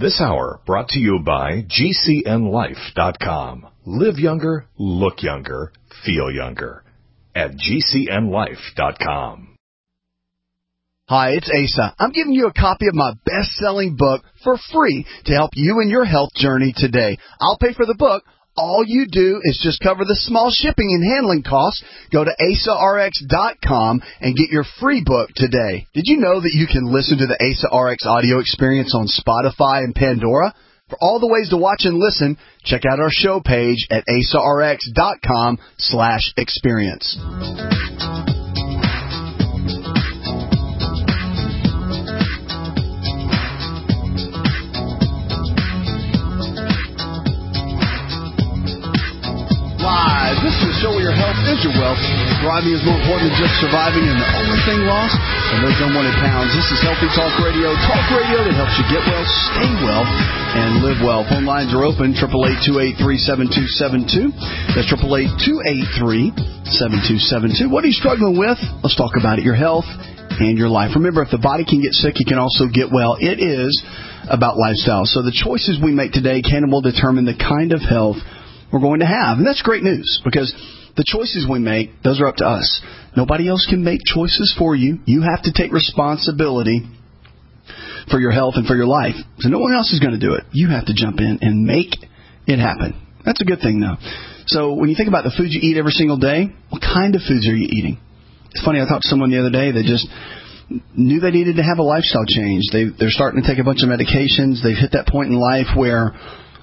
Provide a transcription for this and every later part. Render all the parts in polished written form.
This hour brought to you by GCNLife.com. Live younger, look younger, feel younger at GCNLife.com. Hi, it's Asa. I'm giving you a copy of my best-selling book for free to help you in your health journey today. I'll pay for the book. All you do is just cover the small shipping and handling costs. Go to AsaRx.com and get your free book today. Did you know that you can listen to the Asa RX audio experience on Spotify and Pandora? For all the ways to watch and listen, check out our show page at AsaRx.com/experience. This is a show where your health is your wealth. Thriving is more important than just surviving, and the only thing lost are those unwanted pounds. This is Healthy Talk Radio that helps you get well, stay well, and live well. Phone lines are open, 888-283-7272. That's 888-283-7272. What are you struggling with? Let's talk about it, your health and your life. Remember, if the body can get sick, it can also get well. It is about lifestyle. So the choices we make today can and will determine the kind of health we're going to have. And that's great news, because the choices we make, those are up to us. Nobody else can make choices for you. You have to take responsibility for your health and for your life. So no one else is going to do it. You have to jump in and make it happen. That's a good thing, though. So when you think about the food you eat every single day, what kind of foods are you eating? It's funny, I talked to someone the other day that just knew they needed to have a lifestyle change. They're starting to take a bunch of medications. They've hit that point in life where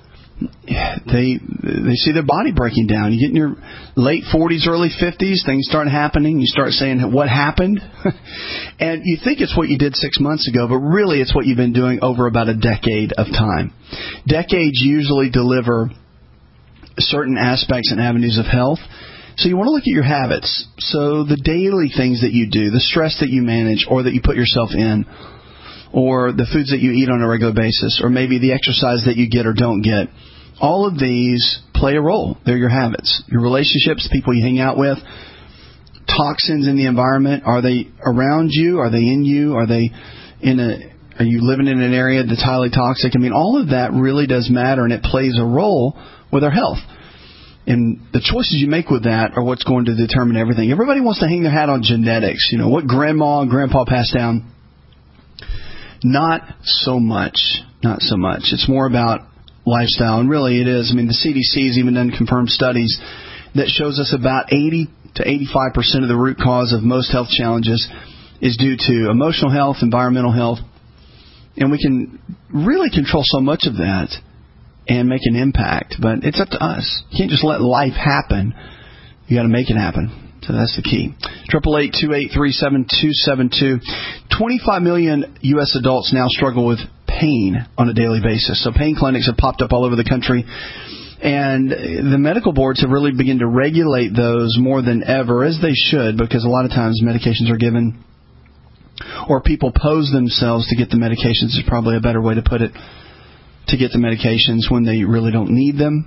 they see their body breaking down. You get in your late 40s, early 50s, things start happening. You start saying, what happened? And you think it's what you did 6 months ago, but really it's what you've been doing over about a decade of time. Decades usually deliver certain aspects and avenues of health. So you want to look at your habits. So the daily things that you do, the stress that you manage or that you put yourself in, or the foods that you eat on a regular basis, or maybe the exercise that you get or don't get. All of these play a role. They're your habits, your relationships, people you hang out with, toxins in the environment. Are they around you? Are they in you? Are you living in an area that's highly toxic? I mean, all of that really does matter, and it plays a role with our health. And the choices you make with that are what's going to determine everything. Everybody wants to hang their hat on genetics. You know, what grandma and grandpa passed down. Not so much. It's more about lifestyle, and really it is. I mean, the CDC has even done confirmed studies that shows us about 80 to 85% of the root cause of most health challenges is due to emotional health, environmental health, and we can really control so much of that and make an impact, but it's up to us. You can't just let life happen. You got to make it happen. So that's the key. 888-283-7272. 25 million U.S. adults now struggle with pain on a daily basis. So pain clinics have popped up all over the country. And the medical boards have really begun to regulate those more than ever, as they should, because a lot of times medications are given, or people pose themselves to get the medications, is probably a better way to put it, to get the medications when they really don't need them.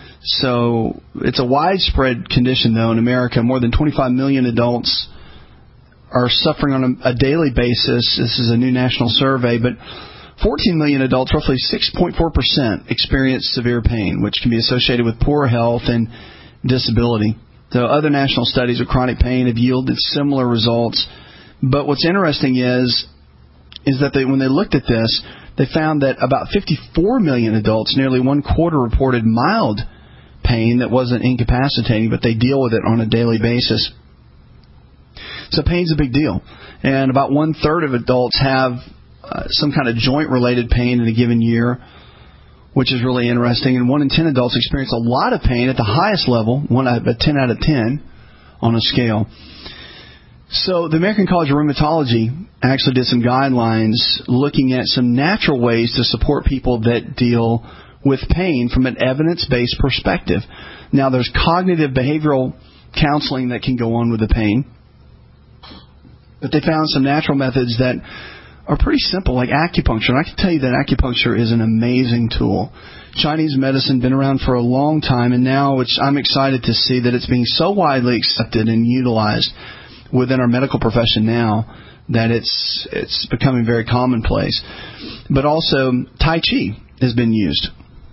So it's a widespread condition, though, in America. More than 25 million adults are suffering on a daily basis. This is a new national survey, but 14 million adults, roughly 6.4%, experience severe pain, which can be associated with poor health and disability. So other national studies of chronic pain have yielded similar results. But what's interesting is that when they looked at this, they found that about 54 million adults, nearly one quarter, reported mild pain that wasn't incapacitating, but they deal with it on a daily basis. So pain's a big deal. And about 1/3 of adults have some kind of joint-related pain in a given year, which is really interesting. And 1 in 10 adults experience a lot of pain at the highest level, a 10 out of 10 on a scale. So the American College of Rheumatology actually did some guidelines looking at some natural ways to support people that deal with pain from an evidence-based perspective. Now, there's cognitive behavioral counseling that can go on with the pain, but they found some natural methods that are pretty simple, like acupuncture. And I can tell you that acupuncture is an amazing tool. Chinese medicine been around for a long time, and now I'm excited to see that it's being so widely accepted and utilized within our medical profession now that it's becoming very commonplace. But also, Tai Chi has been used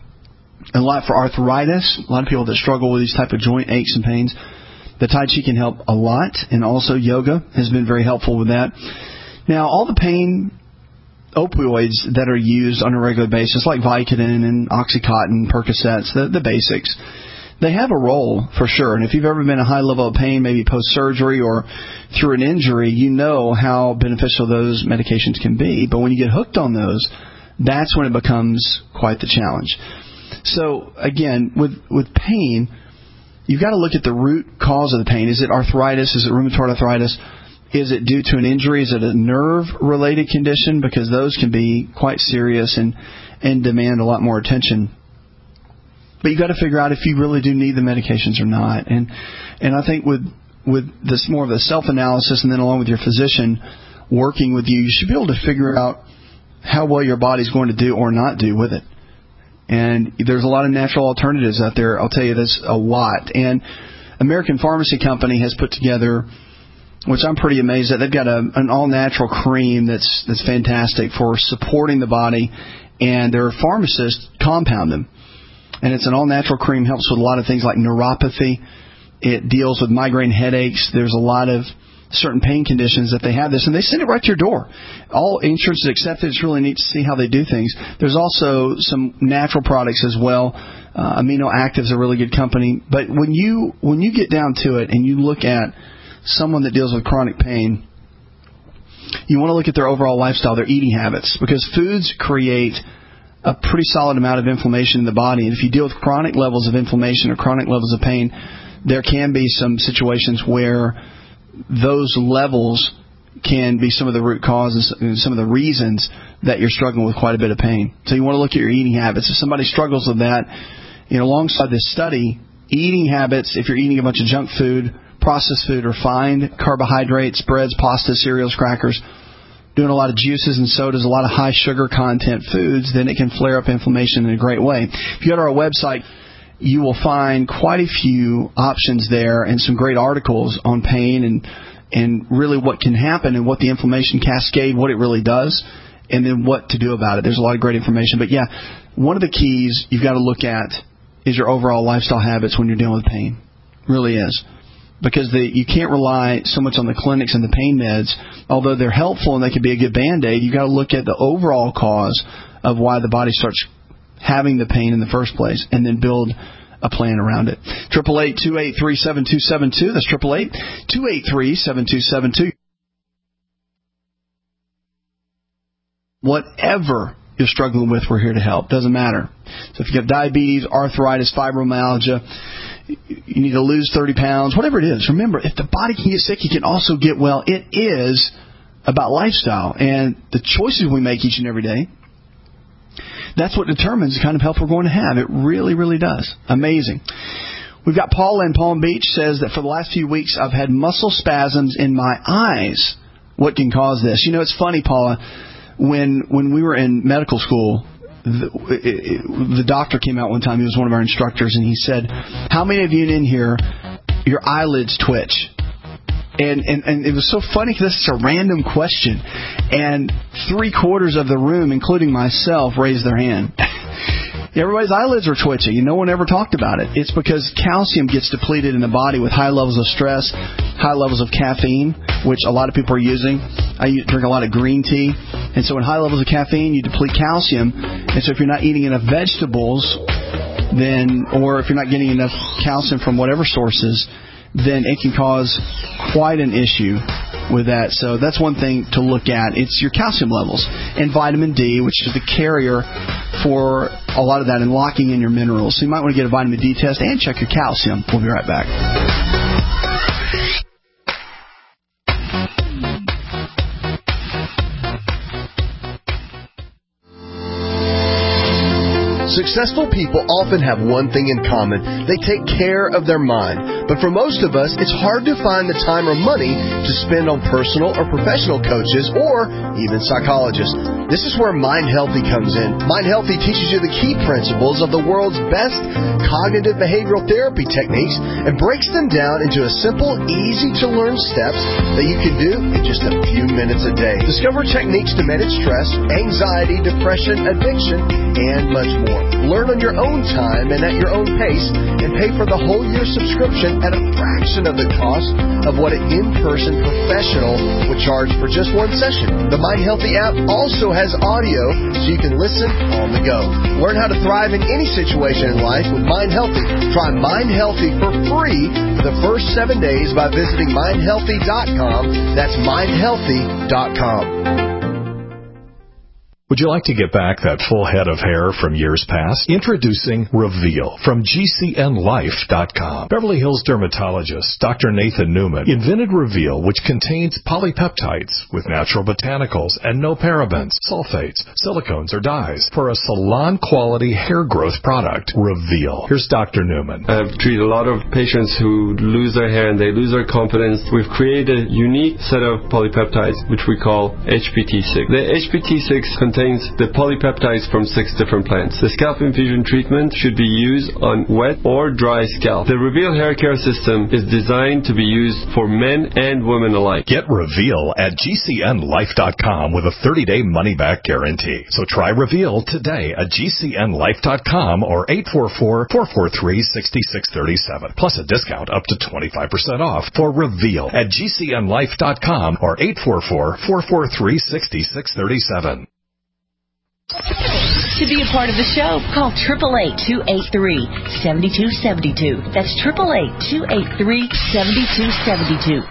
a lot for arthritis. A lot of people that struggle with these type of joint aches and pains, the Tai Chi can help a lot, and also yoga has been very helpful with that. Now, all the pain opioids that are used on a regular basis, like Vicodin and Oxycontin, Percocets, the basics, they have a role for sure. And if you've ever been in a high level of pain, maybe post-surgery or through an injury, you know how beneficial those medications can be. But when you get hooked on those, that's when it becomes quite the challenge. So, again, with pain, you've got to look at the root cause of the pain. Is it arthritis? Is it rheumatoid arthritis? Is it due to an injury? Is it a nerve-related condition? Because those can be quite serious and demand a lot more attention. But you've got to figure out if you really do need the medications or not. And I think with this more of a self-analysis, and then along with your physician working with you, you should be able to figure out how well your body's going to do or not do with it. And there's a lot of natural alternatives out there. I'll tell you this a lot. And American Pharmacy Company has put together, which I'm pretty amazed at, they've got an all-natural cream that's fantastic for supporting the body, and their pharmacists compound them. And it's an all-natural cream, helps with a lot of things like neuropathy. It deals with migraine headaches. There's a lot of certain pain conditions that they have this, and they send it right to your door. All insurances accept it. It's really neat to see how they do things. There's also some natural products as well. Amino Active's a really good company. But when you get down to it and you look at someone that deals with chronic pain, you want to look at their overall lifestyle, their eating habits, because foods create a pretty solid amount of inflammation in the body. And if you deal with chronic levels of inflammation or chronic levels of pain, there can be some situations where those levels can be some of the root causes and some of the reasons that you're struggling with quite a bit of pain. So you want to look at your eating habits. If somebody struggles with that, alongside this study, eating habits, if you're eating a bunch of junk food, processed food, refined carbohydrates, breads, pasta, cereals, crackers, doing a lot of juices and sodas, a lot of high sugar content foods, then it can flare up inflammation in a great way. If you go to our website, you will find quite a few options there and some great articles on pain and really what can happen and what the inflammation cascade, what it really does, and then what to do about it. There's a lot of great information. But, yeah, one of the keys you've got to look at is your overall lifestyle habits when you're dealing with pain. It really is. Because you can't rely so much on the clinics and the pain meds. Although they're helpful and they can be a good Band-Aid, you've got to look at the overall cause of why the body starts having the pain in the first place, and then build a plan around it. 888-283-7272. That's 888-283-7272. Whatever you're struggling with, we're here to help. Doesn't matter. So if you have diabetes, arthritis, fibromyalgia, you need to lose 30 pounds, whatever it is, remember, if the body can get sick, you can also get well. It is about lifestyle and the choices we make each and every day. That's what determines the kind of health we're going to have. It really, really does. Amazing. We've got Paula in Palm Beach, says that for the last few weeks I've had muscle spasms in my eyes. What can cause this? It's funny, Paula, when we were in medical school, the doctor came out one time. He was one of our instructors, and he said, how many of you in here, your eyelids twitch? And it was so funny because this is a random question. And 3/4 of the room, including myself, raised their hand. Everybody's eyelids are twitching, and no one ever talked about it. It's because calcium gets depleted in the body with high levels of stress, high levels of caffeine, which a lot of people are using. I drink a lot of green tea. And so in high levels of caffeine, you deplete calcium. And so if you're not eating enough vegetables, or if you're not getting enough calcium from whatever sources, then it can cause quite an issue with that. So that's one thing to look at. It's your calcium levels and vitamin D, which is the carrier for a lot of that and locking in your minerals. So you might want to get a vitamin D test and check your calcium. We'll be right back. Successful people often have one thing in common. They take care of their mind. But for most of us, it's hard to find the time or money to spend on personal or professional coaches or even psychologists. This is where Mind Healthy comes in. Mind Healthy teaches you the key principles of the world's best cognitive behavioral therapy techniques and breaks them down into a simple, easy-to-learn steps that you can do in just a few minutes a day. Discover techniques to manage stress, anxiety, depression, addiction, and much more. Learn on your own time and at your own pace, and pay for the whole year subscription at a fraction of the cost of what an in-person professional would charge for just one session. The Mind Healthy app also has audio, so you can listen on the go. Learn how to thrive in any situation in life with Mind Healthy. Try Mind Healthy for free for the first 7 days by visiting mindhealthy.com. That's mindhealthy.com. Would you like to get back that full head of hair from years past? Introducing Reveal from GCNLife.com. Beverly Hills dermatologist Dr. Nathan Newman invented Reveal, which contains polypeptides with natural botanicals and no parabens, sulfates, silicones, or dyes for a salon-quality hair growth product. Reveal. Here's Dr. Newman. I've treated a lot of patients who lose their hair and they lose their confidence. We've created a unique set of polypeptides, which we call HPT6. The HPT6 contains the polypeptides from 6 different plants. The scalp infusion treatment should be used on wet or dry scalp. The Reveal hair care system is designed to be used for men and women alike. Get Reveal at GCNLife.com with a 30-day money-back guarantee. So try Reveal today at GCNLife.com or 844-443-6637. Plus a discount up to 25% off for Reveal at GCNLife.com or 844-443-6637. To be a part of the show, call 888-283-7272. That's 888-283-7272.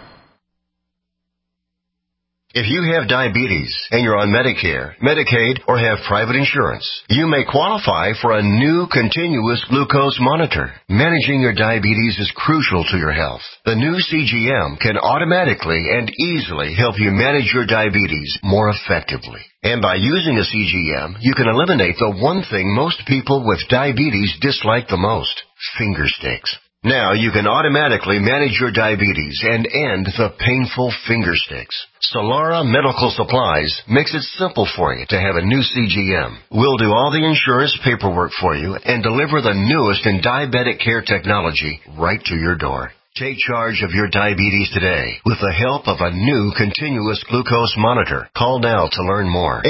If you have diabetes and you're on Medicare, Medicaid, or have private insurance, you may qualify for a new continuous glucose monitor. Managing your diabetes is crucial to your health. The new CGM can automatically and easily help you manage your diabetes more effectively. And by using a CGM, you can eliminate the one thing most people with diabetes dislike the most: finger sticks. Now you can automatically manage your diabetes and end the painful finger sticks. Solara Medical Supplies makes it simple for you to have a new CGM. We'll do all the insurance paperwork for you and deliver the newest in diabetic care technology right to your door. Take charge of your diabetes today with the help of a new continuous glucose monitor. Call now to learn more.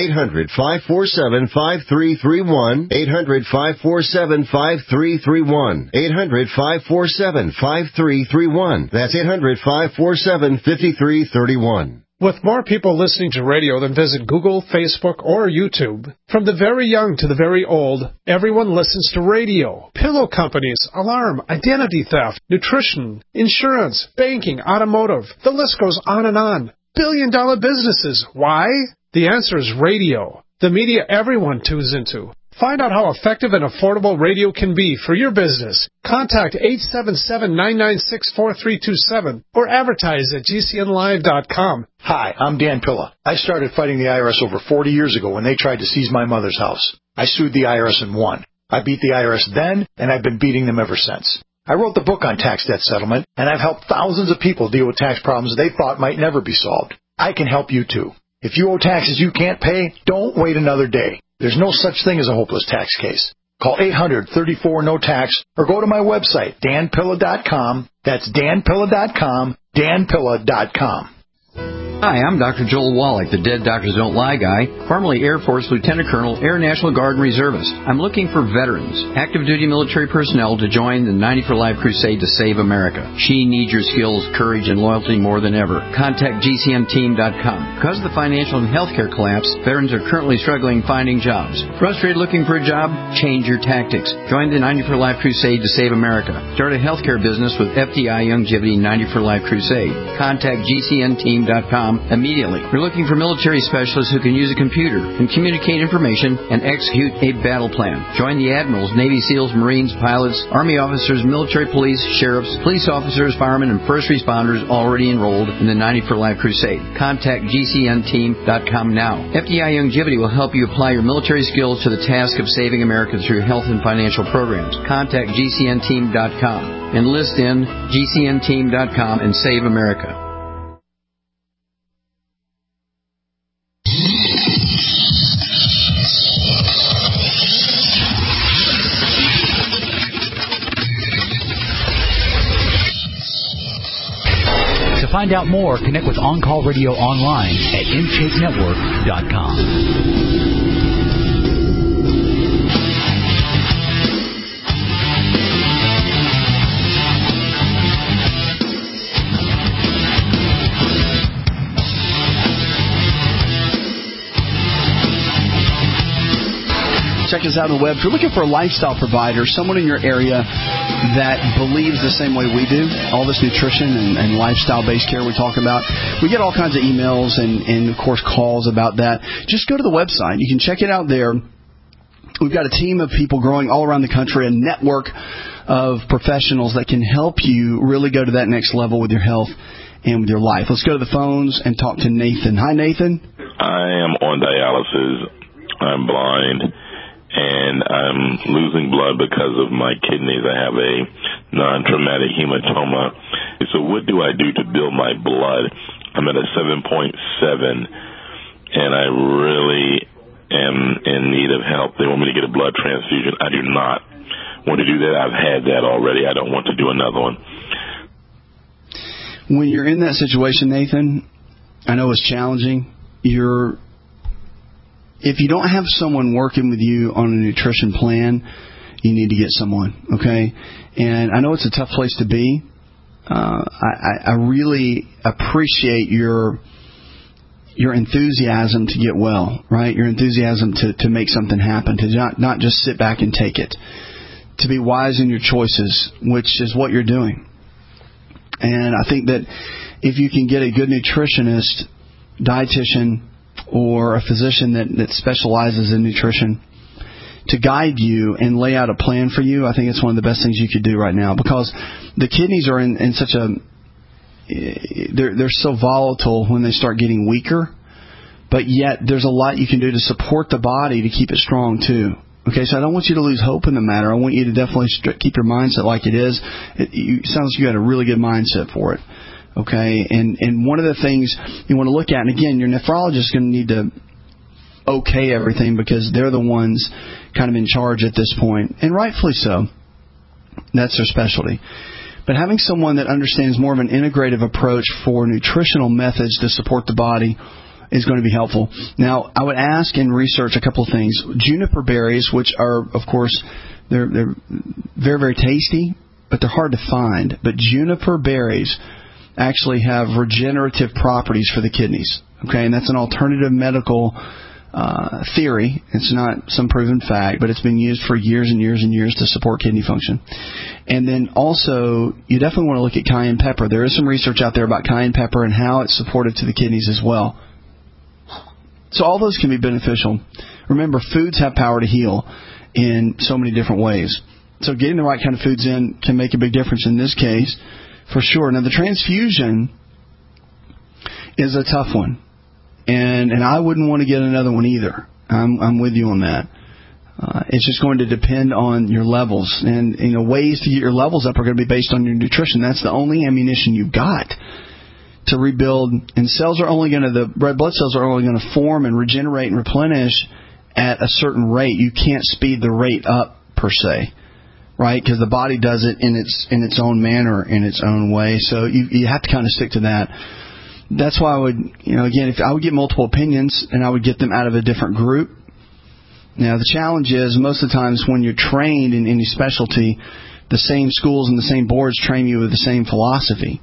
800-547-5331. 800-547-5331. 800-547-5331. That's 800-547-5331. With more people listening to radio than visit Google, Facebook, or YouTube, from the very young to the very old, everyone listens to radio. Pillow companies, alarm, identity theft, nutrition, insurance, banking, automotive. The list goes on and on. Billion-dollar businesses. Why? The answer is radio. The media everyone tunes into. Find out how effective and affordable radio can be for your business. Contact 877-996-4327 or advertise at GCNLive.com. Hi, I'm Dan Pilla. I started fighting the IRS over 40 years ago when they tried to seize my mother's house. I sued the IRS and won. I beat the IRS then, and I've been beating them ever since. I wrote the book on tax debt settlement, and I've helped thousands of people deal with tax problems they thought might never be solved. I can help you too. If you owe taxes you can't pay, don't wait another day. There's no such thing as a hopeless tax case. Call 800-34-NO-TAX or go to my website, danpilla.com. That's danpilla.com, danpilla.com. Hi, I'm Dr. Joel Wallach, the Dead Doctors Don't Lie guy, formerly Air Force Lieutenant Colonel, Air National Guard and Reservist. I'm looking for veterans, active duty military personnel to join the 90 for Life crusade to save America. She needs your skills, courage, and loyalty more than ever. Contact GCNteam.com. Because of the financial and healthcare collapse, veterans are currently struggling finding jobs. Frustrated looking for a job? Change your tactics. Join the 90 for Life crusade to save America. Start a healthcare business with FDI Longevity 90 for Life crusade. Contact GCNteam.com militaryspecialist.com immediately. You're looking for military specialists who can use a computer and communicate information and execute a battle plan. Join the admirals, Navy SEALs, Marines, pilots, Army officers, military police, sheriffs, police officers, firemen, and first responders already enrolled in the 90 for Life Crusade. Contact GCNteam.com now. FDI Longevity will help you apply your military skills to the task of saving America through health and financial programs. Contact GCNteam.com. Enlist in GCNteam.com and save America. To find out more, connect with On Call Radio online at InShapeNetwork.com. Check us out on the web. If you're looking for a lifestyle provider, someone in your area that believes the same way we do, all this nutrition and lifestyle-based care we talk about, we get all kinds of emails and of course, calls about that. Just go to the website. You can check it out there. We've got a team of people growing all around the country, a network of professionals that can help you really go to that next level with your health and with your life. Let's go to the phones and talk to Nathan. Hi, Nathan. I am on dialysis. I'm blind. And I'm losing blood because of my kidneys. I have a non-traumatic hematoma. So what do I do to build my blood? I'm at a 7.7, and I really am in need of help. They want me to get a blood transfusion. I do not want to do that. I've had that already. I don't want to do another one. When you're in that situation, Nathan, I know it's challenging. If you don't have someone working with you on a nutrition plan, you need to get someone, okay? And I know it's a tough place to be. I really appreciate your enthusiasm to get well, right? Your enthusiasm to make something happen, to not just sit back and take it, to be wise in your choices, which is what you're doing. And I think that if you can get a good nutritionist, dietitian, or a physician that specializes in nutrition to guide you and lay out a plan for you, I think it's one of the best things you could do right now, because the kidneys are in such a they're so volatile when they start getting weaker, but yet there's a lot you can do to support the body to keep it strong too. Okay, so I don't want you to lose hope in the matter. I want you to definitely keep your mindset like it is. It sounds like you got a really good mindset for it. Okay, and one of the things you want to look at, and again, your nephrologist is going to need to okay everything because they're the ones kind of in charge at this point, and rightfully so. That's their specialty. But having someone that understands more of an integrative approach for nutritional methods to support the body is going to be helpful. Now, I would ask and research a couple of things. Juniper berries, which are, of course, they're very, very tasty, but they're hard to find. But juniper berries actually have regenerative properties for the kidneys. Okay, and that's an alternative medical theory. It's not some proven fact, but it's been used for years and years and years to support kidney function. And then also, you definitely want to look at cayenne pepper. There is some research out there about cayenne pepper and how it's supported to the kidneys as well. So all those can be beneficial. Remember, foods have power to heal in so many different ways. So getting the right kind of foods in can make a big difference in this case, for sure. Now, the transfusion is a tough one. And I wouldn't want to get another one either. I'm with you on that. It's just going to depend on your levels. And, ways to get your levels up are going to be based on your nutrition. That's the only ammunition you've got to rebuild. And the red blood cells are only going to form and regenerate and replenish at a certain rate. You can't speed the rate up, per se. Right? Because the body does it in its own manner, in its own way. So you have to kind of stick to that. That's why I would, again, if I would get multiple opinions and I would get them out of a different group. Now, the challenge is most of the times when you're trained in any specialty, the same schools and the same boards train you with the same philosophy.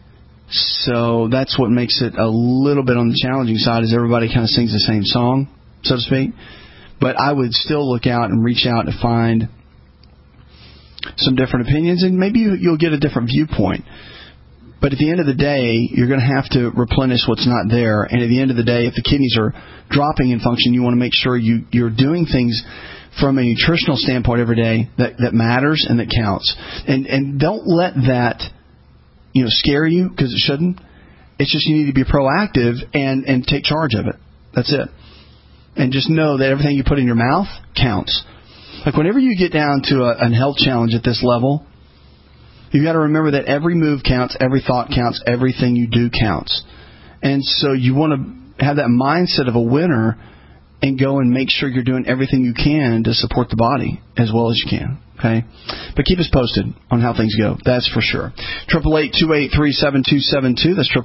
So that's what makes it a little bit on the challenging side, is everybody kind of sings the same song, so to speak. But I would still look out and reach out to find some different opinions, and maybe you'll get a different viewpoint. But at the end of the day, you're going to have to replenish what's not there. And at the end of the day, if the kidneys are dropping in function, you want to make sure you're doing things from a nutritional standpoint every day that matters and that counts. And don't let that scare you, because it shouldn't. It's just you need to be proactive and take charge of it. That's it. And just know that everything you put in your mouth counts. Like whenever you get down to a health challenge at this level, you've got to remember that every move counts, every thought counts, everything you do counts. And so you want to have that mindset of a winner and go and make sure you're doing everything you can to support the body as well as you can. Okay? But keep us posted on how things go. That's for sure. 888-283-7272. That's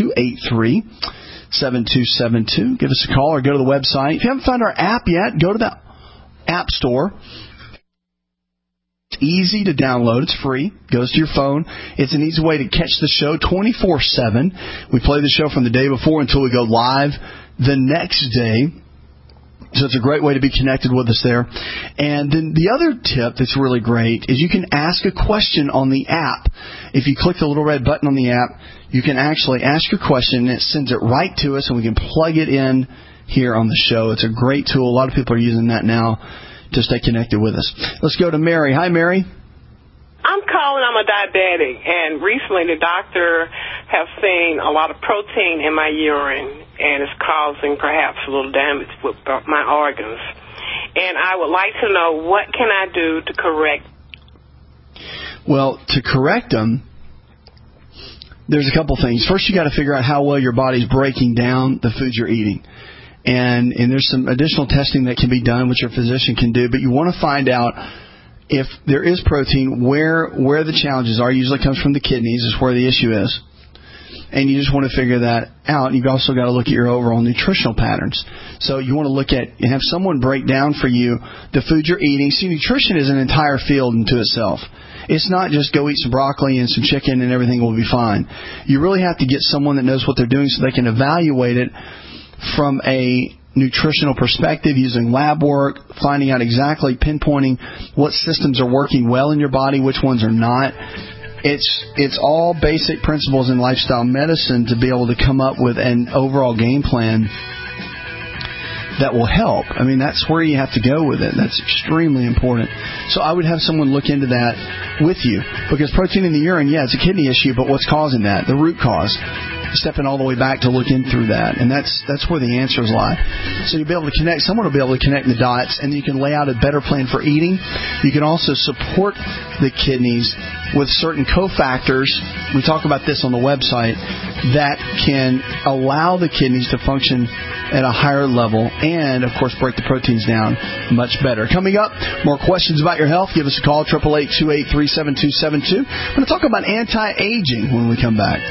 888-283-7272. Give us a call or go to the website. If you haven't found our app yet, go to the App Store. It's easy to download. It's free. Goes to your phone. It's an easy way to catch the show 24/7. We play the show from the day before until we go live the next day. So it's a great way to be connected with us there. And then the other tip that's really great is you can ask a question on the app. If you click the little red button on the app, you can actually ask your question, and it sends it right to us, and we can plug it in here on the show. It's a great tool. A lot of people are using that now to stay connected with us. Let's go to Mary. Hi, Mary. I'm calling. I'm a diabetic, and recently the doctor has seen a lot of protein in my urine, and it's causing perhaps a little damage with my organs. And I would like to know, what can I do to correct? Well, to correct them, there's a couple things. First, you got to figure out how well your body's breaking down the foods you're eating. And there's some additional testing that can be done, which your physician can do. But you want to find out if there is protein, where the challenges are. Usually comes from the kidneys is where the issue is. And you just want to figure that out. You've also got to look at your overall nutritional patterns. So you want to look at and have someone break down for you the food you're eating. See, nutrition is an entire field unto itself. It's not just go eat some broccoli and some chicken and everything will be fine. You really have to get someone that knows what they're doing so they can evaluate it from a nutritional perspective, using lab work, finding out exactly, pinpointing what systems are working well in your body, which ones are not. It's all basic principles in lifestyle medicine to be able to come up with an overall game plan that will help. I mean, that's where you have to go with it. That's extremely important. So I would have someone look into that with you, because protein in the urine, yeah, it's a kidney issue, but what's causing that? The root cause. Stepping all the way back to look in through that. And that's where the answers lie. So you'll be able to connect, someone will be able to connect the dots, and you can lay out a better plan for eating. You can also support the kidneys with certain cofactors. We talk about this on the website, that can allow the kidneys to function at a higher level and, of course, break the proteins down much better. Coming up, more questions about your health. Give us a call, 888-283-7272. I'm going to talk about anti-aging when we come back.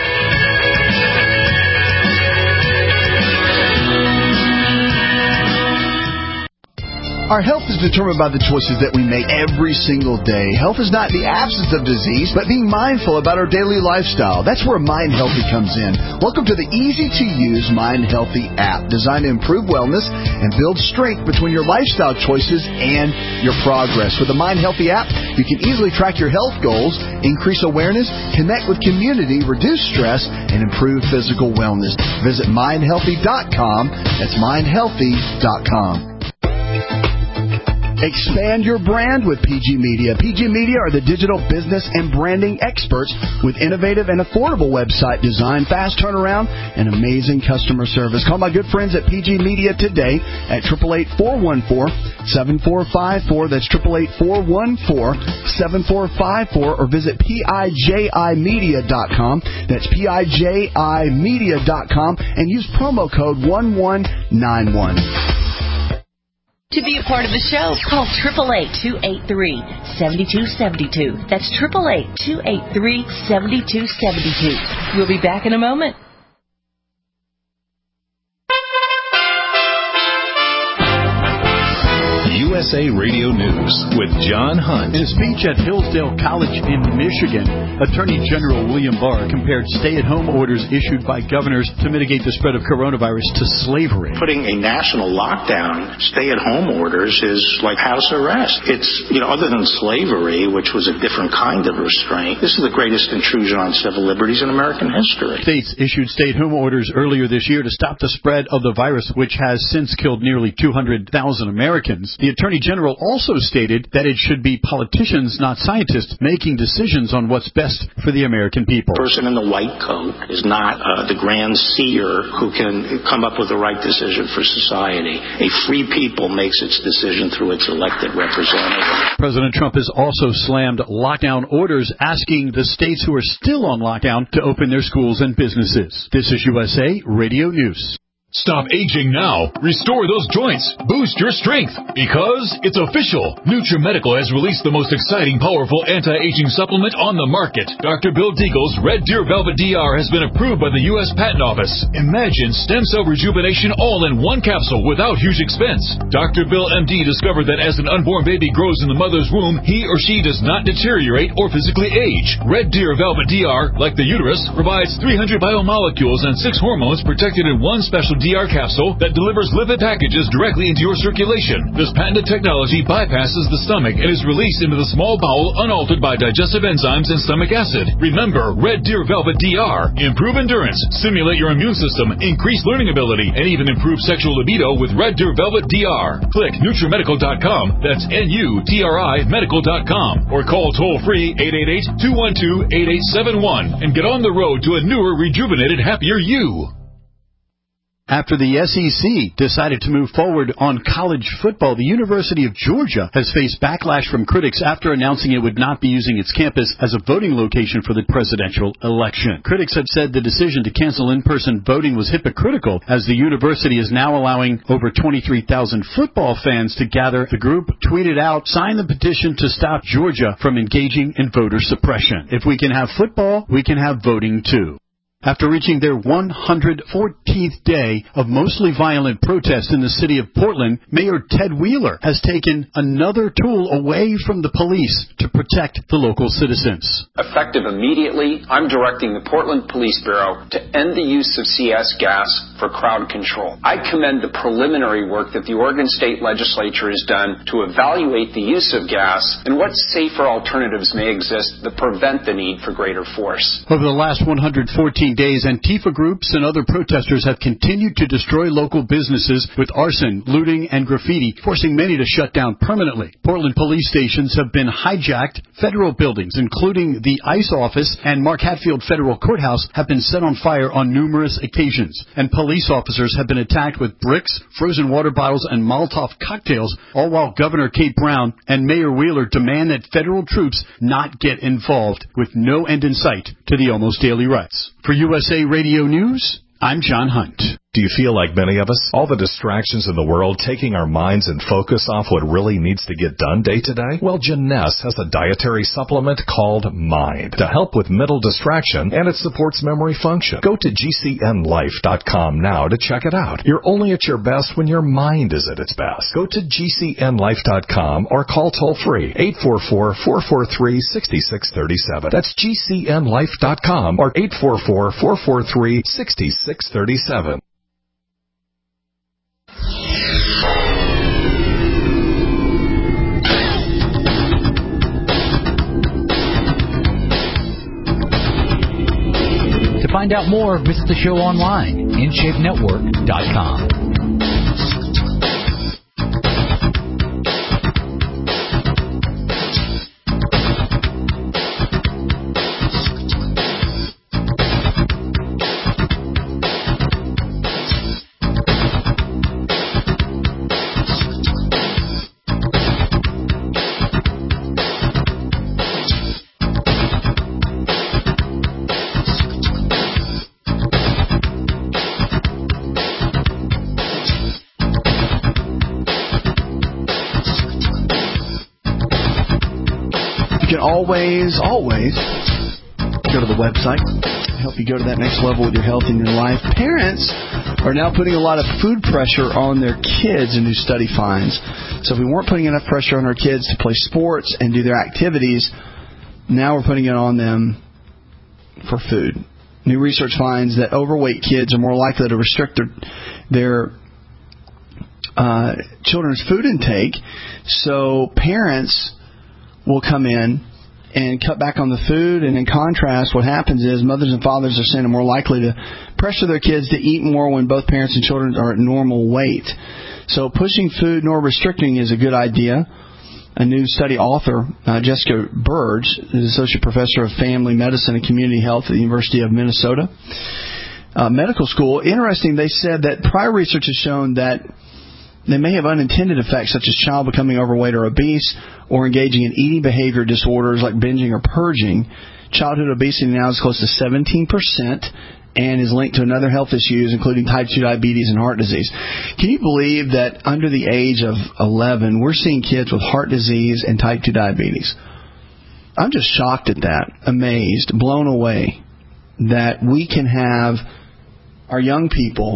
Our health is determined by the choices that we make every single day. Health is not the absence of disease, but being mindful about our daily lifestyle. That's where Mind Healthy comes in. Welcome to the easy-to-use Mind Healthy app, designed to improve wellness and build strength between your lifestyle choices and your progress. With the Mind Healthy app, you can easily track your health goals, increase awareness, connect with community, reduce stress, and improve physical wellness. Visit mindhealthy.com. That's mindhealthy.com. Expand your brand with PG Media. PG Media are the digital business and branding experts with innovative and affordable website design, fast turnaround, and amazing customer service. Call my good friends at PG Media today at 888-414-7454. That's 888-414-7454, or visit PIJImedia.com. That's PIJImedia.com, and use promo code 1191. To be a part of the show, call 888-283-7272. That's 888-283-7272. We'll be back in a moment. USA Radio News with John Hunt. In a speech at Hillsdale College in Michigan, Attorney General William Barr compared stay-at-home orders issued by governors to mitigate the spread of coronavirus to slavery. Putting a national lockdown, stay-at-home orders is like house arrest. It's, other than slavery, which was a different kind of restraint, this is the greatest intrusion on civil liberties in American history. States issued stay-at-home orders earlier this year to stop the spread of the virus, which has since killed nearly 200,000 Americans. The Attorney General also stated that it should be politicians, not scientists, making decisions on what's best for the American people. The person in the white coat is not the grand seer who can come up with the right decision for society. A free people makes its decision through its elected representatives. President Trump has also slammed lockdown orders, asking the states who are still on lockdown to open their schools and businesses. This is USA Radio News. Stop aging now. Restore those joints. Boost your strength. Because it's official. NutriMedical has released the most exciting, powerful anti-aging supplement on the market. Dr. Bill Deagle's Red Deer Velvet DR has been approved by the U.S. Patent Office. Imagine stem cell rejuvenation all in one capsule without huge expense. Dr. Bill MD discovered that as an unborn baby grows in the mother's womb, he or she does not deteriorate or physically age. Red Deer Velvet DR, like the uterus, provides 300 biomolecules and 6 hormones protected in one special DR capsule that delivers lipid packages directly into your circulation. This patented technology bypasses the stomach and is released into the small bowel unaltered by digestive enzymes and stomach acid. Remember, Red Deer Velvet DR. Improve endurance, stimulate your immune system, increase learning ability, and even improve sexual libido with Red Deer Velvet DR. Click NutriMedical.com. That's NUTRI Medical.com. Or call toll-free 888-212-8871 and get on the road to a newer, rejuvenated, happier you. After the SEC decided to move forward on college football, the University of Georgia has faced backlash from critics after announcing it would not be using its campus as a voting location for the presidential election. Critics have said the decision to cancel in-person voting was hypocritical, as the university is now allowing over 23,000 football fans to gather. The group tweeted out, "Sign the petition to stop Georgia from engaging in voter suppression. If we can have football, we can have voting too." After reaching their 114th day of mostly violent protests in the city of Portland, Mayor Ted Wheeler has taken another tool away from the police to protect the local citizens. Effective immediately, I'm directing the Portland Police Bureau to end the use of CS gas for crowd control. I commend the preliminary work that the Oregon State Legislature has done to evaluate the use of gas and what safer alternatives may exist that prevent the need for greater force. Over the last 114 days, Antifa groups and other protesters have continued to destroy local businesses with arson, looting, and graffiti, forcing many to shut down permanently. Portland police stations have been hijacked. Federal buildings, including the ICE office and Mark Hatfield Federal Courthouse, have been set on fire on numerous occasions. And police officers have been attacked with bricks, frozen water bottles, and Molotov cocktails, all while Governor Kate Brown and Mayor Wheeler demand that federal troops not get involved, with no end in sight to the almost daily riots. For USA Radio News, I'm John Hunt. Do you feel like many of us? All the distractions in the world taking our minds and focus off what really needs to get done day to day? Well, Jeunesse has a dietary supplement called Mind to help with mental distraction, and it supports memory function. Go to GCNLife.com now to check it out. You're only at your best when your mind is at its best. Go to GCNLife.com or call toll-free 844-443-6637. That's GCNLife.com or 844-443-6637. To find out more, visit the show online, InShapeNetwork.com. Always go to the website, help you go to that next level with your health and your life. Parents are now putting a lot of food pressure on their kids, a new study finds. So if we weren't putting enough pressure on our kids to play sports and do their activities, now we're putting it on them for food. New research finds that overweight kids are more likely to restrict their children's food intake. So parents will come in and cut back on the food, and in contrast, what happens is mothers and fathers are saying are more likely to pressure their kids to eat more when both parents and children are at normal weight. So pushing food nor restricting is a good idea. A new study author, Jessica Burge, is associate professor of family medicine and community health at the University of Minnesota Medical School. Interesting, they said that prior research has shown that they may have unintended effects such as child becoming overweight or obese or engaging in eating behavior disorders like binging or purging. Childhood obesity now is close to 17% and is linked to another health issues, including type 2 diabetes and heart disease. Can you believe that under the age of 11, we're seeing kids with heart disease and type 2 diabetes? I'm just shocked at that, amazed, blown away that we can have our young people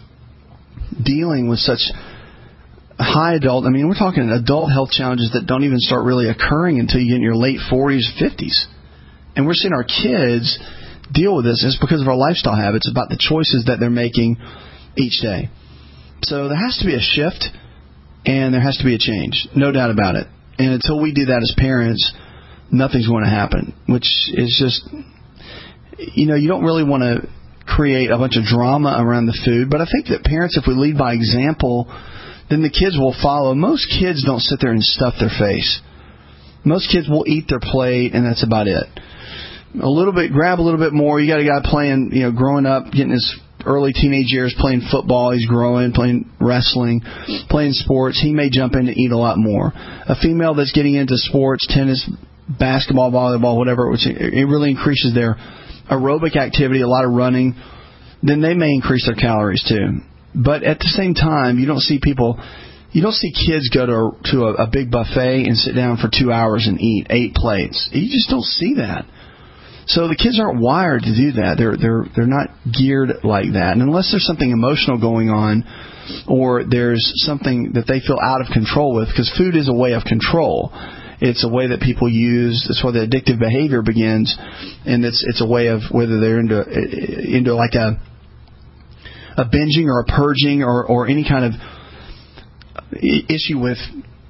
dealing with such high adult, we're talking adult health challenges that don't even start really occurring until you get in your late 40s, 50s. And we're seeing our kids deal with this. It's because of our lifestyle habits, about the choices that they're making each day. So there has to be a shift, and there has to be a change, no doubt about it. And until we do that as parents, nothing's going to happen, which is just, you don't really want to create a bunch of drama around the food. But I think that parents, if we lead by example, then the kids will follow. Most kids don't sit there and stuff their face. Most kids will eat their plate, and that's about it. Grab a little bit more. You got a guy playing, growing up, getting his early teenage years, playing football. He's growing, playing wrestling, playing sports. He may jump in and eat a lot more. A female that's getting into sports, tennis, basketball, volleyball, whatever, which it really increases their aerobic activity, a lot of running, then they may increase their calories too. But at the same time, you don't see kids go to a big buffet and sit down for 2 hours and eat 8 plates. You just don't see that. So the kids aren't wired to do that. They're not geared like that. And unless there's something emotional going on, or there's something that they feel out of control with, because food is a way of control. It's a way that people use. That's where the addictive behavior begins, and it's a way of whether they're into like a binging or a purging or any kind of issue with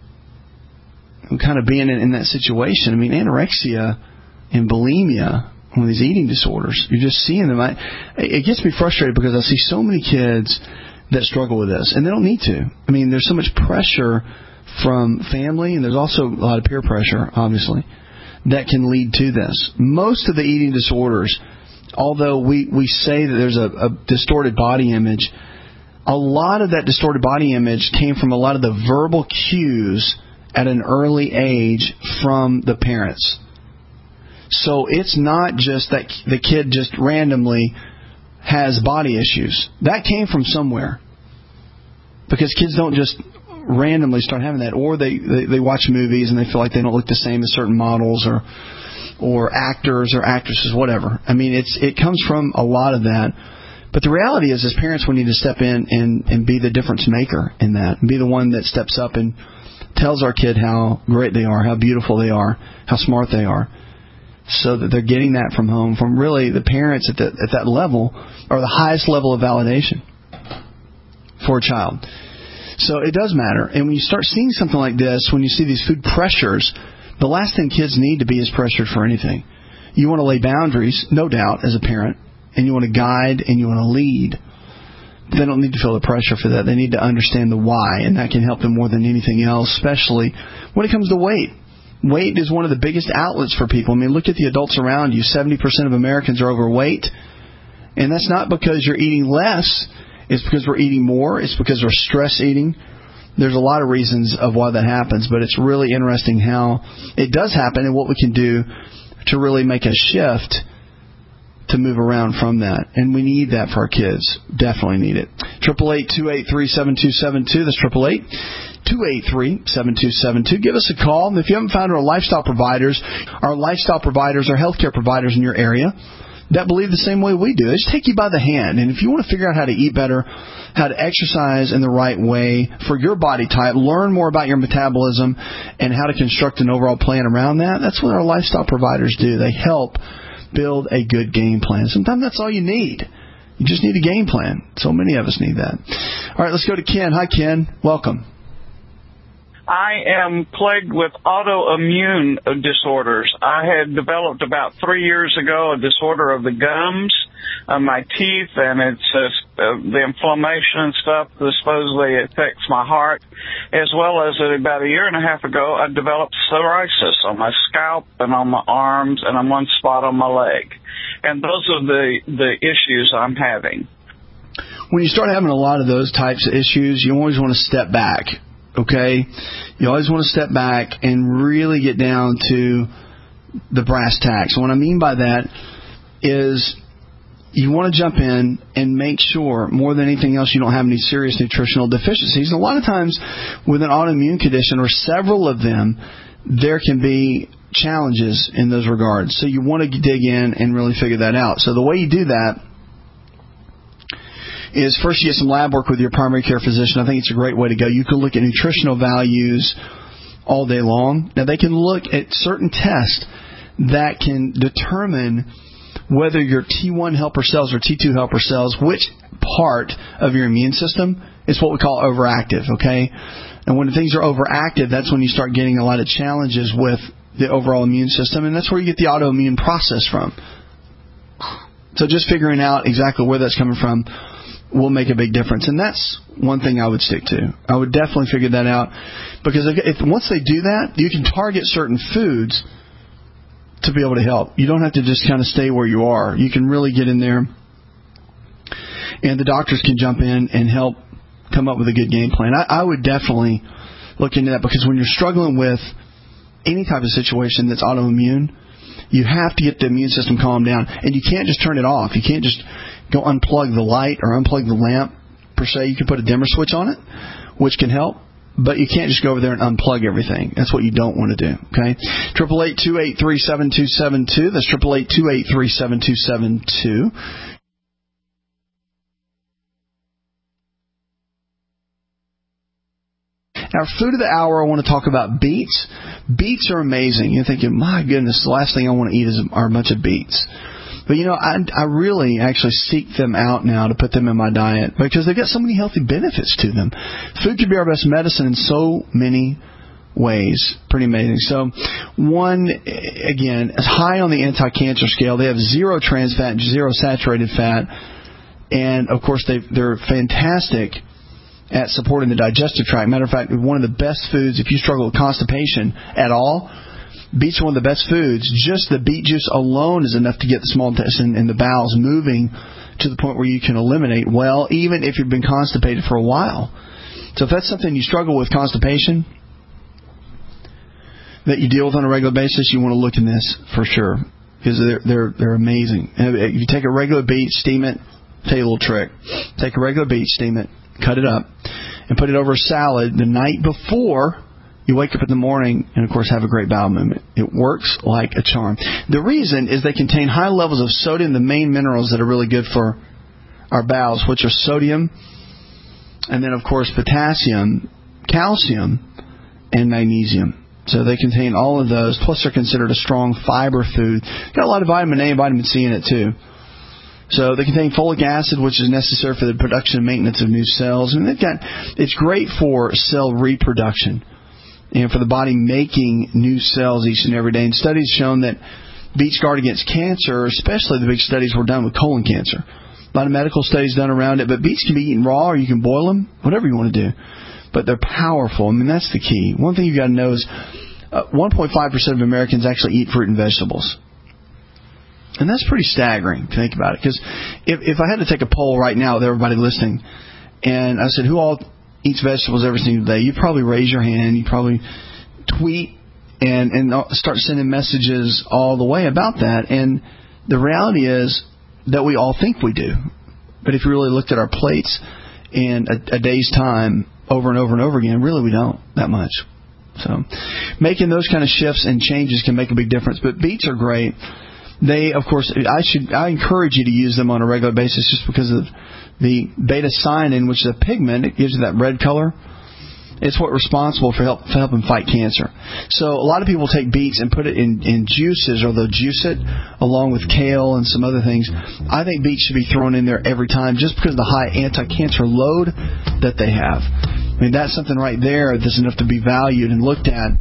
kind of being in that situation. Anorexia and bulimia, one of these eating disorders, you're just seeing them. It gets me frustrated because I see so many kids that struggle with this, and they don't need to. There's so much pressure from family, and there's also a lot of peer pressure, obviously, that can lead to this. Most of the eating disorders, although we say that there's a distorted body image, a lot of that distorted body image came from a lot of the verbal cues at an early age from the parents. So it's not just that the kid just randomly has body issues. That came from somewhere. Because kids don't just randomly start having that, or they watch movies and they feel like they don't look the same as certain models or actors or actresses, whatever. It comes from a lot of that. But the reality is, as parents, we need to step in and be the difference maker in that, and be the one that steps up and tells our kid how great they are, how beautiful they are, how smart they are, so that they're getting that from home, from really the parents at that level, or the highest level of validation for a child. So it does matter. And when you start seeing something like this, when you see these food pressures, the last thing kids need to be is pressured for anything. You want to lay boundaries, no doubt, as a parent, and you want to guide and you want to lead. But they don't need to feel the pressure for that. They need to understand the why, and that can help them more than anything else, especially when it comes to weight. Weight is one of the biggest outlets for people. Look at the adults around you. 70% of Americans are overweight, and that's not because you're eating less. It's because we're eating more. It's because we're stress eating. There's a lot of reasons of why that happens, but it's really interesting how it does happen and what we can do to really make a shift to move around from that. And we need that for our kids. Definitely need it. 888-283-7272. That's 888-283-7272. Give us a call. If you haven't found our lifestyle providers are healthcare providers in your area. that believe the same way we do. They just take you by the hand. And if you want to figure out how to eat better, how to exercise in the right way for your body type, learn more about your metabolism and how to construct an overall plan around that, that's what our lifestyle providers do. They help build a good game plan. Sometimes that's all you need. You just need a game plan. So many of us need that. All right, let's go to Ken. Hi, Ken. Welcome. I am plagued with autoimmune disorders. I had developed about 3 years ago a disorder of the gums, my teeth, and it's the inflammation and stuff that supposedly affects my heart, as well as about a year and a half ago, I developed psoriasis on my scalp and on my arms and on one spot on my leg. And those are the issues I'm having. When you start having a lot of those types of issues, you always want to step back. Okay? You always want to step back and really get down to the brass tacks. And what I mean by that is you want to jump in and make sure, more than anything else, you don't have any serious nutritional deficiencies. And a lot of times with an autoimmune condition, or several of them, there can be challenges in those regards. So you want to dig in and really figure that out. So the way you do that is first you get some lab work with your primary care physician. I think it's a great way to go. You can look at nutritional values all day long. Now, they can look at certain tests that can determine whether your T1 helper cells or T2 helper cells, which part of your immune system is what we call overactive, okay? And when things are overactive, that's when you start getting a lot of challenges with the overall immune system, and that's where you get the autoimmune process from. So just figuring out exactly where that's coming from will make a big difference. And that's one thing I would stick to. I would definitely figure that out, because if once they do that, you can target certain foods to be able to help. You don't have to just kind of stay where you are. You can really get in there, and the doctors can jump in and help come up with a good game plan. I would definitely look into that, because when you're struggling with any type of situation that's autoimmune, you have to get the immune system calmed down, and you can't just turn it off. You can't just go unplug the light or unplug the lamp, per se. You can put a dimmer switch on it, which can help, but you can't just go over there and unplug everything. That's what you don't want to do, okay? 888-283-7272. That's 888-283-7272. Our food of the hour, I want to talk about beets. Beets are amazing. You're thinking, my goodness, the last thing I want to eat are a bunch of beets. But, I really actually seek them out now to put them in my diet, because they've got so many healthy benefits to them. Food can be our best medicine in so many ways. Pretty amazing. So, one, again, is high on the anti-cancer scale. They have zero trans fat, zero saturated fat. And, of course, they're fantastic at supporting the digestive tract. Matter of fact, one of the best foods, if you struggle with constipation at all, beets are one of the best foods. Just the beet juice alone is enough to get the small intestine and the bowels moving to the point where you can eliminate well, even if you've been constipated for a while. So if that's something you struggle with, constipation, that you deal with on a regular basis, you want to look in this for sure, because they're amazing. If you take a regular beet, steam it. I'll tell you a little trick. Take a regular beet, steam it, cut it up, and put it over a salad the night before you wake up in the morning, and, of course, have a great bowel movement. It works like a charm. The reason is they contain high levels of sodium, the main minerals that are really good for our bowels, which are sodium, and then, of course, potassium, calcium, and magnesium. So they contain all of those, plus they're considered a strong fiber food. Got a lot of vitamin A and vitamin C in it, too. So they contain folic acid, which is necessary for the production and maintenance of new cells. And it's great for cell reproduction and for the body making new cells each and every day. And studies shown that beets guard against cancer, especially the big studies were done with colon cancer. A lot of medical studies done around it. But beets can be eaten raw, or you can boil them, whatever you want to do. But they're powerful. I mean, that's the key. One thing you've got to know is 1.5% of Americans actually eat fruit and vegetables. And that's pretty staggering to think about it. Because if I had to take a poll right now with everybody listening, and I said, who all eats vegetables every single day, you'd probably raise your hand. You'd probably tweet and start sending messages all the way about that. And the reality is that we all think we do. But if you really looked at our plates in a day's time over and over and over again, really we don't that much. So making those kind of shifts and changes can make a big difference. But beets are great. They, of course, I encourage you to use them on a regular basis just because of the beta-cyanin, which is a pigment. It gives you that red color. It's what's responsible for helping fight cancer. So a lot of people take beets and put it in juices, or they'll juice it along with kale and some other things. I think beets should be thrown in there every time just because of the high anti-cancer load that they have. I mean, that's something right there that's enough to be valued and looked at.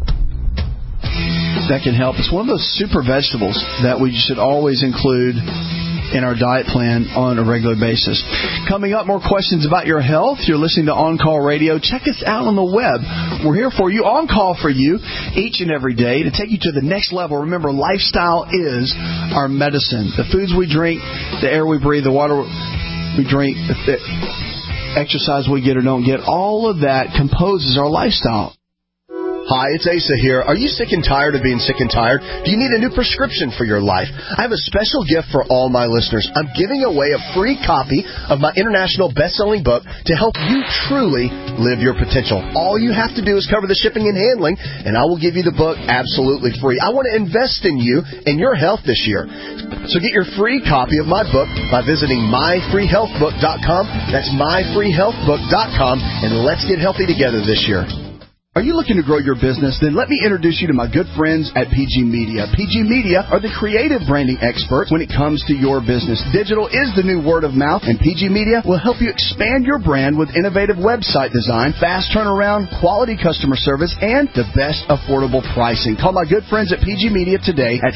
That can help. It's one of those super vegetables that we should always include in our diet plan on a regular basis. Coming up, more questions about your health. You're listening to On Call Radio. Check us out on the web. We're here for you, on call for you, each and every day to take you to the next level. Remember, lifestyle is our medicine. The foods we drink, the air we breathe, the water we drink, the exercise we get or don't get, all of that composes our lifestyle. Hi, it's Asa here. Are you sick and tired of being sick and tired? Do you need a new prescription for your life? I have a special gift for all my listeners. I'm giving away a free copy of my international best-selling book to help you truly live your potential. All you have to do is cover the shipping and handling, and I will give you the book absolutely free. I want to invest in you and your health this year. So get your free copy of my book by visiting myfreehealthbook.com. That's myfreehealthbook.com, and let's get healthy together this year. Are you looking to grow your business? Then let me introduce you to my good friends at PG Media. PG Media are the creative branding experts when it comes to your business. Digital is the new word of mouth, and PG Media will help you expand your brand with innovative website design, fast turnaround, quality customer service, and the best affordable pricing. Call my good friends at PG Media today at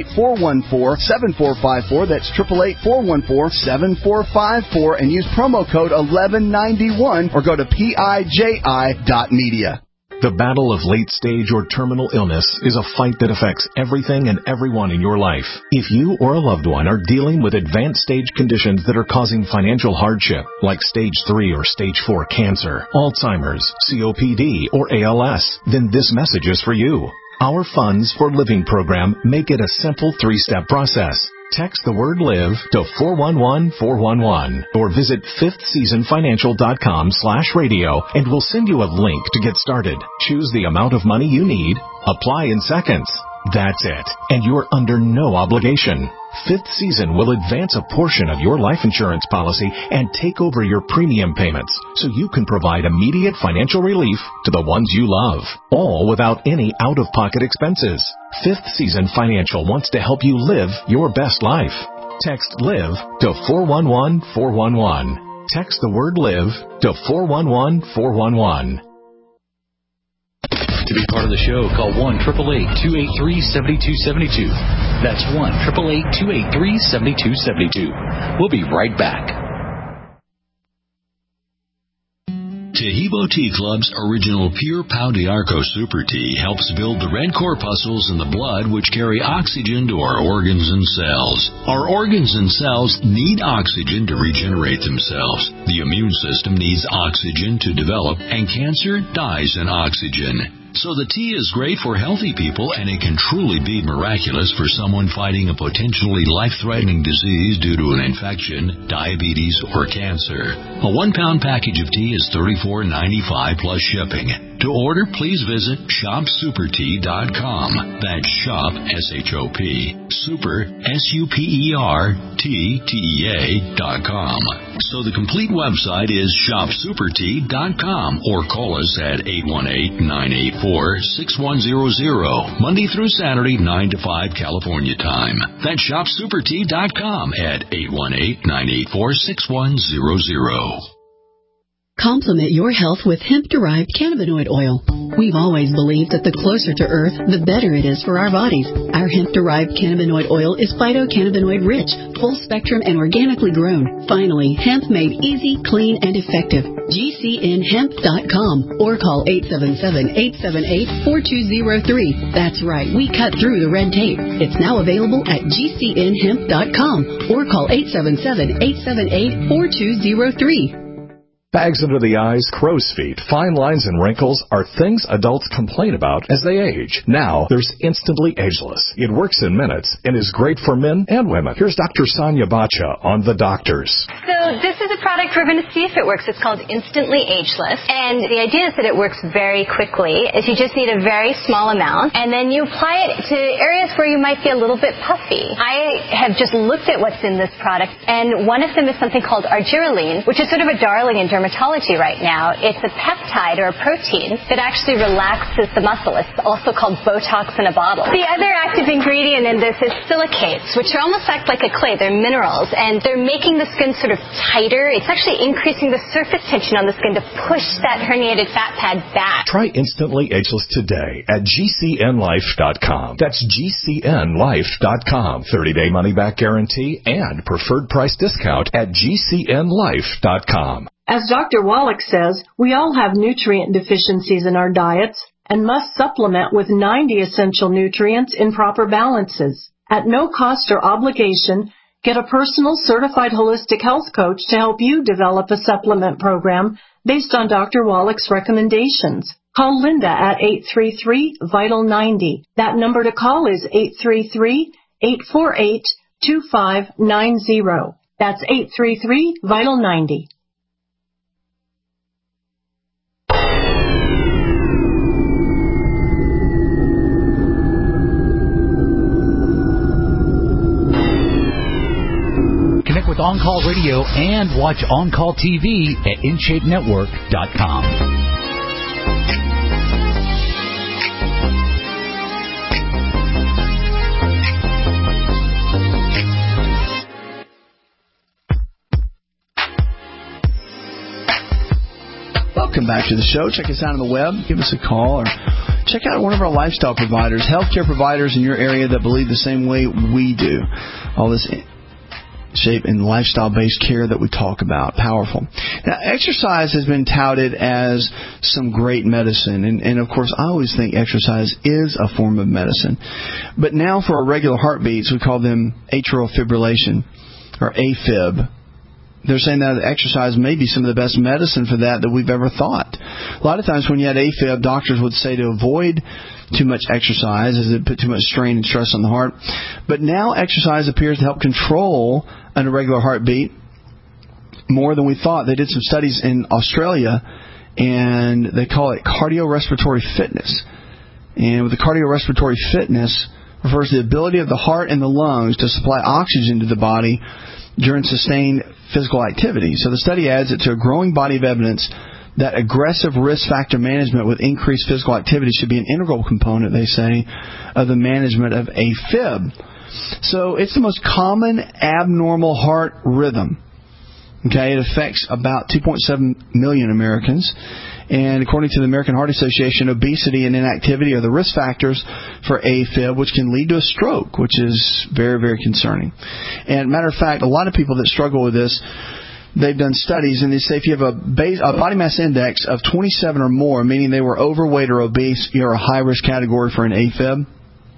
888-414-7454. That's 888-414-7454, and use promo code 1191 or go to PIJI.media. The battle of late-stage or terminal illness is a fight that affects everything and everyone in your life. If you or a loved one are dealing with advanced stage conditions that are causing financial hardship, like stage 3 or stage 4 cancer, Alzheimer's, COPD, or ALS, then this message is for you. Our Funds for Living program make it a simple 3-step process. Text the word LIVE to 411-411 or visit fifthseasonfinancial.com/radio and we'll send you a link to get started. Choose the amount of money you need. Apply in seconds. That's it. And you're under no obligation. Fifth Season will advance a portion of your life insurance policy and take over your premium payments so you can provide immediate financial relief to the ones you love, all without any out-of-pocket expenses. Fifth Season Financial wants to help you live your best life. Text LIVE to 411-411. Text the word LIVE to 411-411. To be part of the show, call 1-888-283-7272. That's 1-888-283-7272. We'll be right back. Tahibo Tea Club's original Pure Pau d'Arco Super Tea helps build the red corpuscles in the blood which carry oxygen to our organs and cells. Our organs and cells need oxygen to regenerate themselves. The immune system needs oxygen to develop, and cancer dies in oxygen. So the tea is great for healthy people, and it can truly be miraculous for someone fighting a potentially life-threatening disease due to an infection, diabetes, or cancer. A 1-pound package of tea is $34.95 plus shipping. To order, please visit shopsupertea.com. That's shop, S-H-O-P, super, S-U-P-E-R-T-T-E-A.com. So the complete website is shopsupertea.com or call us at 818-984-6100, Monday through Saturday, 9 to 5 California time. That's shopsupertea.com at 818-984-6100. Complement your health with hemp-derived cannabinoid oil. We've always believed that the closer to Earth, the better it is for our bodies. Our hemp-derived cannabinoid oil is phytocannabinoid-rich, full-spectrum, and organically grown. Finally, hemp made easy, clean, and effective. GCNhemp.com or call 877-878-4203. That's right, we cut through the red tape. It's now available at GCNhemp.com or call 877-878-4203. Bags under the eyes, crow's feet, fine lines, and wrinkles are things adults complain about as they age. Now, there's Instantly Ageless. It works in minutes and is great for men and women. Here's Dr. Sonia Bacha on The Doctors. So this is a product we're going to see if it works. It's called Instantly Ageless. And the idea is that it works very quickly. Is you just need a very small amount, and then you apply it to areas where you might be a little bit puffy. I have just looked at what's in this product, and one of them is something called argireline, which is sort of a darling in dermatology right now. It's a peptide or a protein that actually relaxes the muscle. It's also called Botox in a bottle. The other active ingredient in this is silicates, which are almost act like a clay. They're minerals, and they're making the skin sort of tighter. It's actually increasing the surface tension on the skin to push that herniated fat pad back. Try Instantly Ageless today at GCNlife.com. That's GCNlife.com. 30-day money-back guarantee and preferred price discount at GCNlife.com. As Dr. Wallach says, we all have nutrient deficiencies in our diets and must supplement with 90 essential nutrients in proper balances. At no cost or obligation, get a personal certified holistic health coach to help you develop a supplement program based on Dr. Wallach's recommendations. Call Linda at 833-VITAL-90. That number to call is 833-848-2590. That's 833-VITAL-90. Connect with On Call Radio and watch On Call TV at InShapeNetwork.com. Welcome back to the show. Check us out on the web. Give us a call or check out one of our lifestyle providers, healthcare providers in your area that believe the same way we do. All this shape and lifestyle-based care that we talk about. Powerful. Now, exercise has been touted as some great medicine, and of course, I always think exercise is a form of medicine. But now for our regular heartbeats, we call them atrial fibrillation, or AFib. They're saying that exercise may be some of the best medicine for that we've ever thought. A lot of times when you had AFib, doctors would say to avoid too much exercise as it put too much strain and stress on the heart. But now exercise appears to help control an irregular heartbeat more than we thought. They did some studies in Australia, and they call it cardiorespiratory fitness. And with the cardiorespiratory fitness refers to the ability of the heart and the lungs to supply oxygen to the body during sustained physical activity. So the study adds it to a growing body of evidence that aggressive risk factor management with increased physical activity should be an integral component, they say, of the management of AFib. So it's the most common abnormal heart rhythm. Okay, it affects about 2.7 million Americans. And according to the American Heart Association, obesity and inactivity are the risk factors for AFib, which can lead to a stroke, which is very, very concerning. And matter of fact, a lot of people that struggle with this, they've done studies, and they say if you have a body mass index of 27 or more, meaning they were overweight or obese, you're a high-risk category for an AFib,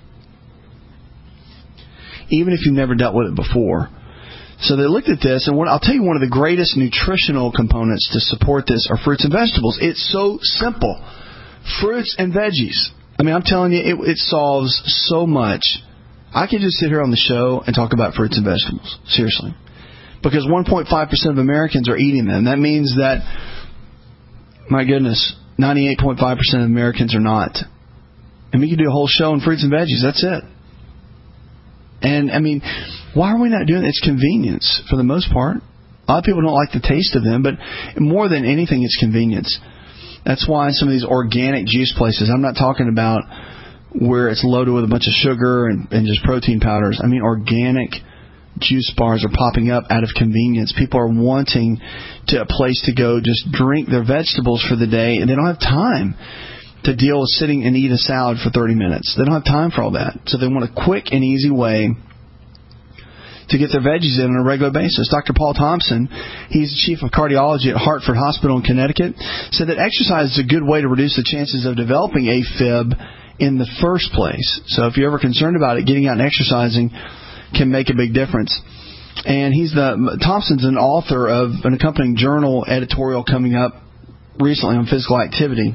even if you've never dealt with it before. So they looked at this, and I'll tell you one of the greatest nutritional components to support this are fruits and vegetables. It's so simple. Fruits and veggies. I mean, I'm telling you, it solves so much. I could just sit here on the show and talk about fruits and vegetables. Seriously. Because 1.5% of Americans are eating them. That means that, my goodness, 98.5% of Americans are not. And we could do a whole show on fruits and veggies. That's it. And, I mean, why are we not doing it? It's convenience for the most part. A lot of people don't like the taste of them, but more than anything, it's convenience. That's why some of these organic juice places, I'm not talking about where it's loaded with a bunch of sugar and just protein powders. I mean, organic juice bars are popping up out of convenience. People are wanting a place to go just drink their vegetables for the day, and they don't have time to deal with sitting and eat a salad for 30 minutes. They don't have time for all that. So they want a quick and easy way to get their veggies in on a regular basis. Dr. Paul Thompson, he's the chief of cardiology at Hartford Hospital in Connecticut, said that exercise is a good way to reduce the chances of developing AFib in the first place. So if you're ever concerned about it, getting out and exercising can make a big difference. And Thompson's an author of an accompanying journal editorial coming up recently on physical activity.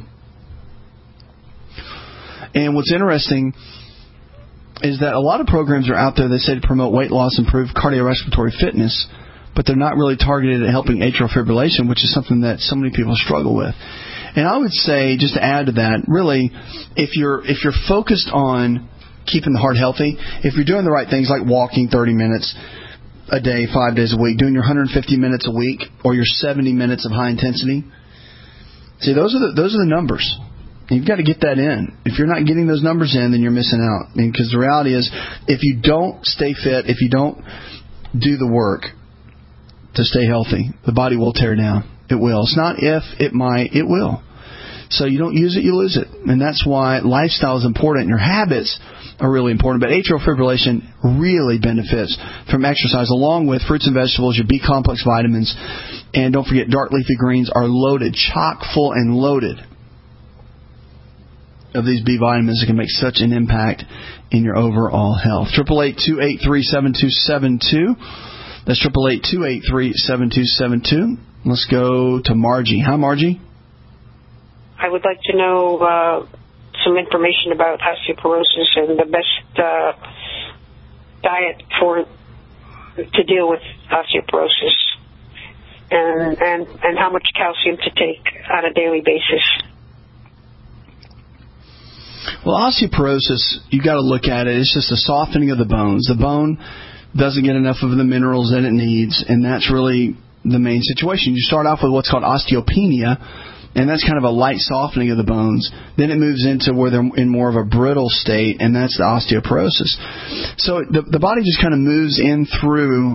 And what's interesting is that a lot of programs are out there that say to promote weight loss, improve cardiorespiratory fitness, but they're not really targeted at helping atrial fibrillation, which is something that so many people struggle with. And I would say, just to add to that, really, if you're focused on keeping the heart healthy, if you're doing the right things like walking 30 minutes a day, 5 days a week, doing your 150 minutes a week, or your 70 minutes of high intensity, see, those are the numbers. You've got to get that in. If you're not getting those numbers in, then you're missing out. Because the reality is, if you don't stay fit, if you don't do the work to stay healthy, the body will tear down. It will. It's not if, it might, it will. So you don't use it, you lose it. And that's why lifestyle is important. Your habits are really important. But atrial fibrillation really benefits from exercise, along with fruits and vegetables, your B-complex vitamins. And don't forget, dark leafy greens are loaded, chock full and loaded of these B vitamins that can make such an impact in your overall health. 888-283-7272. That's 888-283-7272. Let's go to Margie. Hi, Margie. I would like to know some information about osteoporosis and the best diet to deal with osteoporosis, and how much calcium to take on a daily basis. Well, osteoporosis, you got to look at it. It's just a softening of the bones. The bone doesn't get enough of the minerals that it needs, and that's really the main situation. You start off with what's called osteopenia, and that's kind of a light softening of the bones. Then it moves into where they're in more of a brittle state, and that's the osteoporosis. So the body just kind of moves in through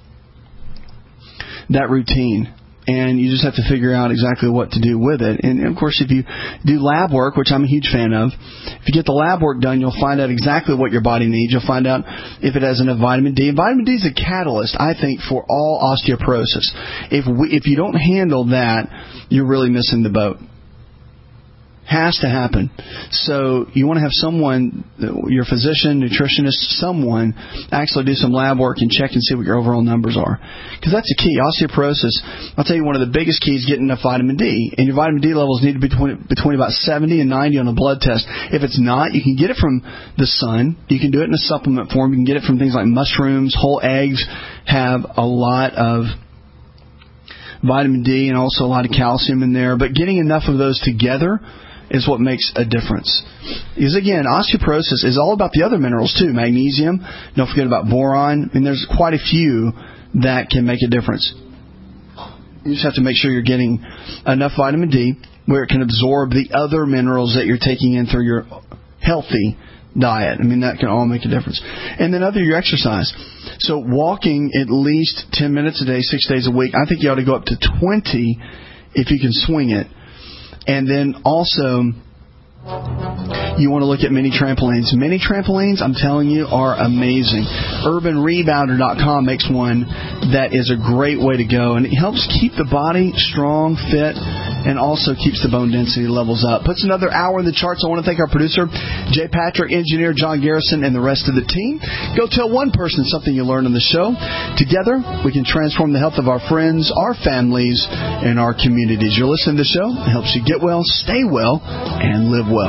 that routine. And you just have to figure out exactly what to do with it. And, of course, if you do lab work, which I'm a huge fan of, if you get the lab work done, you'll find out exactly what your body needs. You'll find out if it has enough vitamin D. And vitamin D is a catalyst, I think, for all osteoporosis. If you don't handle that, you're really missing the boat. Has to happen. So you want to have someone, your physician, nutritionist, someone actually do some lab work and check and see what your overall numbers are. Because that's the key. Osteoporosis, I'll tell you, one of the biggest keys is getting enough vitamin D. And your vitamin D levels need to be between about 70 and 90 on a blood test. If it's not, you can get it from the sun. You can do it in a supplement form. You can get it from things like mushrooms. Whole eggs have a lot of vitamin D and also a lot of calcium in there. But getting enough of those together is what makes a difference. Because, again, osteoporosis is all about the other minerals, too. Magnesium, don't forget about boron. I mean, there's quite a few that can make a difference. You just have to make sure you're getting enough vitamin D where it can absorb the other minerals that you're taking in through your healthy diet. I mean, that can all make a difference. And then your exercise. So walking at least 10 minutes a day, 6 days a week. I think you ought to go up to 20 if you can swing it. And then also, you want to look at mini trampolines. Mini trampolines, I'm telling you, are amazing. UrbanRebounder.com makes one that is a great way to go. And it helps keep the body strong, fit, and also keeps the bone density levels up. Puts another hour in the charts. I want to thank our producer, Jay Patrick, engineer John Garrison, and the rest of the team. Go tell one person something you learned on the show. Together, we can transform the health of our friends, our families, and our communities. You're listening to the show. It helps you get well, stay well, and live well.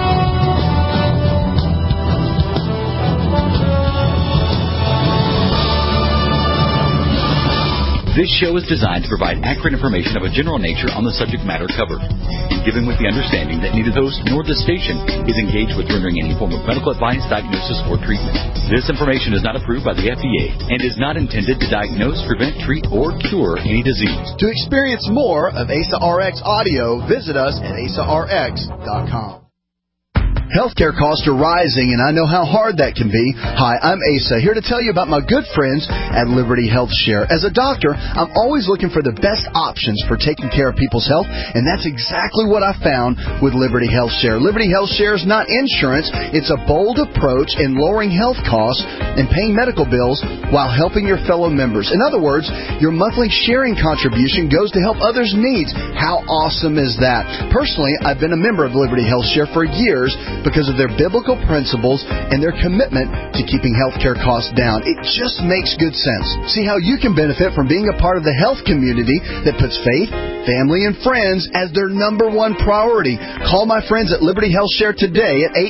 This show is designed to provide accurate information of a general nature on the subject matter covered, and given with the understanding that neither host nor the station is engaged with rendering any form of medical advice, diagnosis, or treatment. This information is not approved by the FDA and is not intended to diagnose, prevent, treat, or cure any disease. To experience more of ASA RX audio, visit us at asarx.com. Healthcare costs are rising, and I know how hard that can be. Hi, I'm Asa, here to tell you about my good friends at Liberty Health Share. As a doctor, I'm always looking for the best options for taking care of people's health, and that's exactly what I found with Liberty Health Share. Liberty Health Share is not insurance. It's a bold approach in lowering health costs and paying medical bills while helping your fellow members. In other words, your monthly sharing contribution goes to help others' needs. How awesome is that? Personally, I've been a member of Liberty Health Share for years, because of their biblical principles and their commitment to keeping healthcare costs down. It just makes good sense. See how you can benefit from being a part of the health community that puts faith, family, and friends as their number one priority. Call my friends at Liberty Health Share today at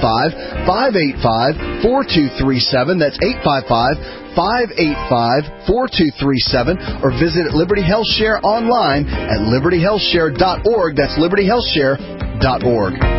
855-585-4237. That's 855-585-4237, or visit Liberty Health Share online at libertyhealthshare.org. That's libertyhealthshare.org.